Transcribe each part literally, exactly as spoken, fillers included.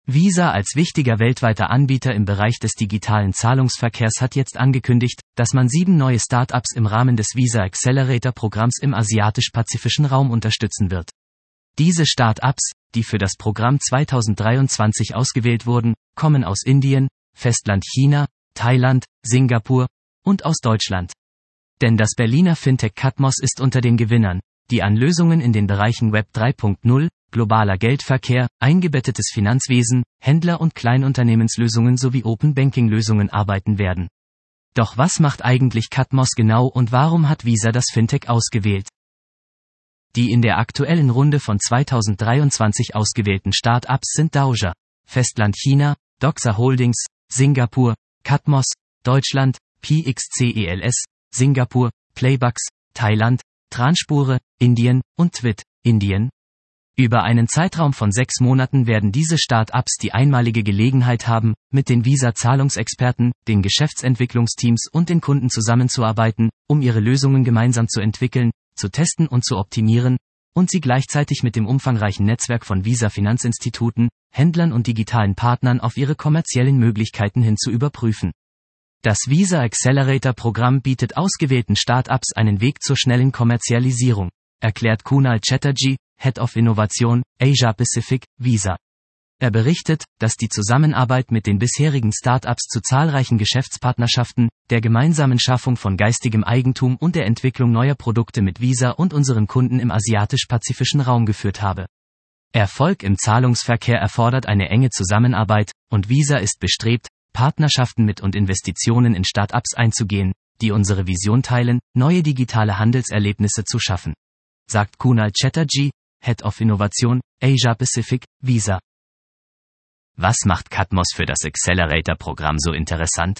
Visa als wichtiger weltweiter Anbieter im Bereich des digitalen Zahlungsverkehrs hat jetzt angekündigt, dass man sieben neue Start-ups im Rahmen des Visa Accelerator Programms im asiatisch-pazifischen Raum unterstützen wird. Diese Start-ups, die für das Programm zweitausenddreiundzwanzig ausgewählt wurden, kommen aus Indien, Festland China, Thailand, Singapur und aus Deutschland. Denn das Berliner Fintech Katmos ist unter den Gewinnern, die an Lösungen in den Bereichen Web drei Punkt null, globaler Geldverkehr, eingebettetes Finanzwesen, Händler- und Kleinunternehmenslösungen sowie Open-Banking-Lösungen arbeiten werden. Doch was macht eigentlich Katmos genau und warum hat Visa das Fintech ausgewählt? Die in der aktuellen Runde von zweitausenddreiundzwanzig ausgewählten Start-ups sind Dauja, Festland China, Doxa Holdings, Singapur, Katmos, Deutschland, Pxcels, Singapur, Playbucks, Thailand, Transpure, Indien und Twit, Indien. Über einen Zeitraum von sechs Monaten werden diese Start-ups die einmalige Gelegenheit haben, mit den Visa-Zahlungsexperten, den Geschäftsentwicklungsteams und den Kunden zusammenzuarbeiten, um ihre Lösungen gemeinsam zu entwickeln, zu testen und zu optimieren, und sie gleichzeitig mit dem umfangreichen Netzwerk von Visa-Finanzinstituten, Händlern und digitalen Partnern auf ihre kommerziellen Möglichkeiten hin zu überprüfen. Das Visa Accelerator Programm bietet ausgewählten Start-ups einen Weg zur schnellen Kommerzialisierung, erklärt Kunal Chatterjee, Head of Innovation, Asia Pacific, Visa. Er berichtet, dass die Zusammenarbeit mit den bisherigen Start-ups zu zahlreichen Geschäftspartnerschaften, der gemeinsamen Schaffung von geistigem Eigentum und der Entwicklung neuer Produkte mit Visa und unseren Kunden im asiatisch-pazifischen Raum geführt habe. Erfolg im Zahlungsverkehr erfordert eine enge Zusammenarbeit, und Visa ist bestrebt, Partnerschaften mit und Investitionen in Start-ups einzugehen, die unsere Vision teilen, neue digitale Handelserlebnisse zu schaffen, sagt Kunal Chatterjee, Head of Innovation, Asia Pacific, Visa. Was macht Katmos für das Accelerator-Programm so interessant?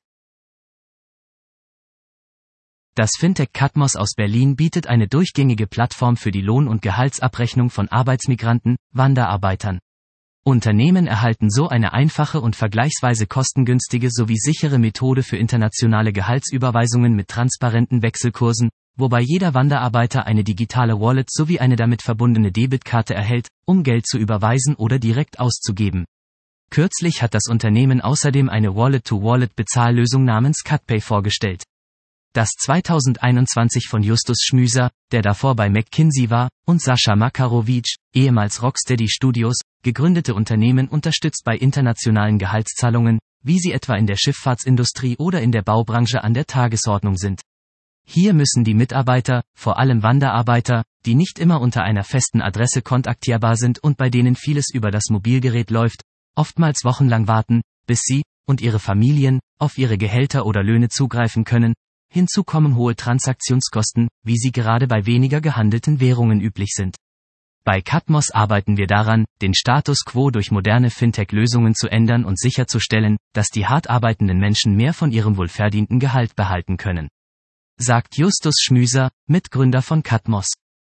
Das Fintech Katmos aus Berlin bietet eine durchgängige Plattform für die Lohn- und Gehaltsabrechnung von Arbeitsmigranten, Wanderarbeitern. Unternehmen erhalten so eine einfache und vergleichsweise kostengünstige sowie sichere Methode für internationale Gehaltsüberweisungen mit transparenten Wechselkursen, wobei jeder Wanderarbeiter eine digitale Wallet sowie eine damit verbundene Debitkarte erhält, um Geld zu überweisen oder direkt auszugeben. Kürzlich hat das Unternehmen außerdem eine Wallet-to-Wallet-Bezahllösung namens CutPay vorgestellt. Das zweitausendeinundzwanzig von Justus Schmüser, der davor bei McKinsey war, und Sascha Makarovic, ehemals Rocksteady Studios, gegründete Unternehmen unterstützt bei internationalen Gehaltszahlungen, wie sie etwa in der Schifffahrtsindustrie oder in der Baubranche an der Tagesordnung sind. Hier müssen die Mitarbeiter, vor allem Wanderarbeiter, die nicht immer unter einer festen Adresse kontaktierbar sind und bei denen vieles über das Mobilgerät läuft, oftmals wochenlang warten, bis sie, und ihre Familien, auf ihre Gehälter oder Löhne zugreifen können. Hinzu kommen hohe Transaktionskosten, wie sie gerade bei weniger gehandelten Währungen üblich sind. Bei Katmos arbeiten wir daran, den Status quo durch moderne Fintech-Lösungen zu ändern und sicherzustellen, dass die hart arbeitenden Menschen mehr von ihrem wohlverdienten Gehalt behalten können, sagt Justus Schmüser, Mitgründer von Katmos.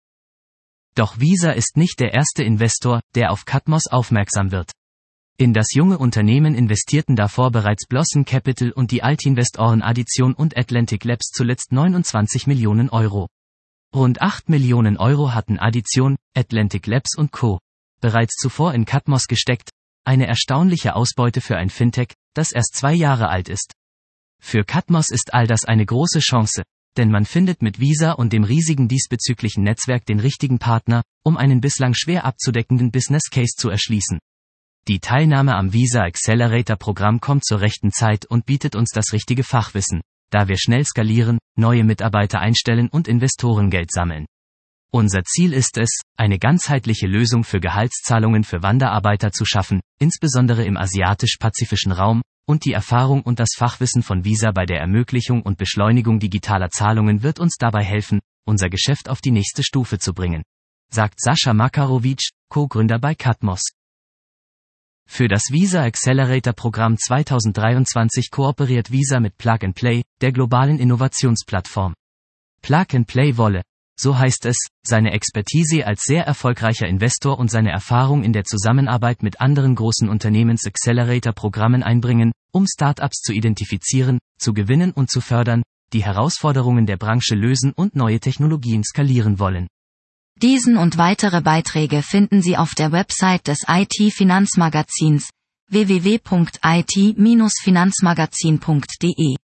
Doch Visa ist nicht der erste Investor, der auf Katmos aufmerksam wird. In das junge Unternehmen investierten davor bereits Blossom Capital und die Altinvestoren Addition und Atlantic Labs zuletzt neunundzwanzig Millionen Euro. Rund acht Millionen Euro hatten Addition, Atlantic Labs und Co. bereits zuvor in Katmos gesteckt, eine erstaunliche Ausbeute für ein Fintech, das erst zwei Jahre alt ist. Für Katmos ist all das eine große Chance, denn man findet mit Visa und dem riesigen diesbezüglichen Netzwerk den richtigen Partner, um einen bislang schwer abzudeckenden Business Case zu erschließen. Die Teilnahme am Visa Accelerator Programm kommt zur rechten Zeit und bietet uns das richtige Fachwissen, da wir schnell skalieren, neue Mitarbeiter einstellen und Investorengeld sammeln. Unser Ziel ist es, eine ganzheitliche Lösung für Gehaltszahlungen für Wanderarbeiter zu schaffen, insbesondere im asiatisch-pazifischen Raum, und die Erfahrung und das Fachwissen von Visa bei der Ermöglichung und Beschleunigung digitaler Zahlungen wird uns dabei helfen, unser Geschäft auf die nächste Stufe zu bringen, sagt Sascha Makarovic, Co-Gründer bei Katmos. Für das Visa Accelerator Programm zweitausenddreiundzwanzig kooperiert Visa mit Plug and Play, der globalen Innovationsplattform. Plug and Play wolle, so heißt es, seine Expertise als sehr erfolgreicher Investor und seine Erfahrung in der Zusammenarbeit mit anderen großen Unternehmens-Accelerator-Programmen einbringen, um Startups zu identifizieren, zu gewinnen und zu fördern, die Herausforderungen der Branche lösen und neue Technologien skalieren wollen. Diesen und weitere Beiträge finden Sie auf der Website des I T-Finanzmagazins w w w punkt i t Bindestrich finanzmagazin punkt d e